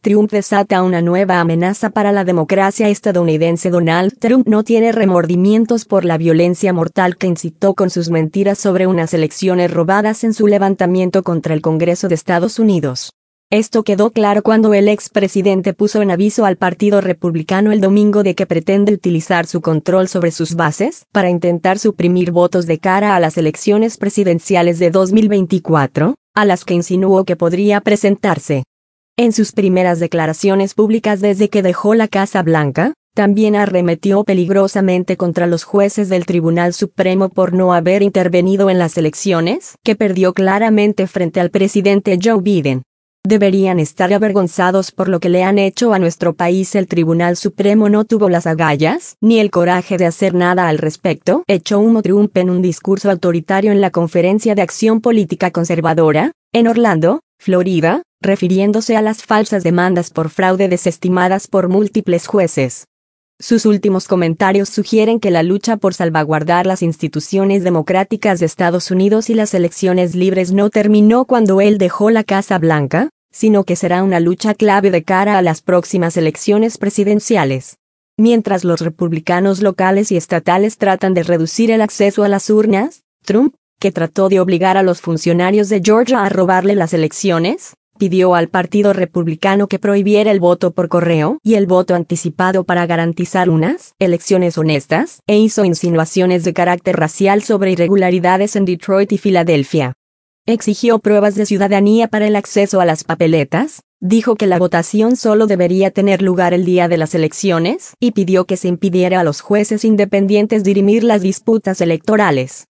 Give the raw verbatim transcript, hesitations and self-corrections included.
Trump desata una nueva amenaza para la democracia estadounidense. Donald Trump no tiene remordimientos por la violencia mortal que incitó con sus mentiras sobre unas elecciones robadas en su levantamiento contra el Congreso de Estados Unidos. Esto quedó claro cuando el expresidente puso en aviso al Partido Republicano el domingo de que pretende utilizar su control sobre sus bases para intentar suprimir votos de cara a las elecciones presidenciales de dos mil veinticuatro, a las que insinuó que podría presentarse. En sus primeras declaraciones públicas desde que dejó la Casa Blanca, también arremetió peligrosamente contra los jueces del Tribunal Supremo por no haber intervenido en las elecciones, que perdió claramente frente al presidente Joe Biden. Deberían estar avergonzados por lo que le han hecho a nuestro país. El Tribunal Supremo no tuvo las agallas ni el coraje de hacer nada al respecto, echó humo Trump en un discurso autoritario en la Conferencia de Acción Política Conservadora, en Orlando, Florida, refiriéndose a las falsas demandas por fraude desestimadas por múltiples jueces. Sus últimos comentarios sugieren que la lucha por salvaguardar las instituciones democráticas de Estados Unidos y las elecciones libres no terminó cuando él dejó la Casa Blanca, sino que será una lucha clave de cara a las próximas elecciones presidenciales. Mientras los republicanos locales y estatales tratan de reducir el acceso a las urnas, Trump, que trató de obligar a los funcionarios de Georgia a robarle las elecciones, pidió al Partido Republicano que prohibiera el voto por correo y el voto anticipado para garantizar unas elecciones honestas, e hizo insinuaciones de carácter racial sobre irregularidades en Detroit y Filadelfia. Exigió pruebas de ciudadanía para el acceso a las papeletas, dijo que la votación solo debería tener lugar el día de las elecciones y pidió que se impidiera a los jueces independientes dirimir las disputas electorales.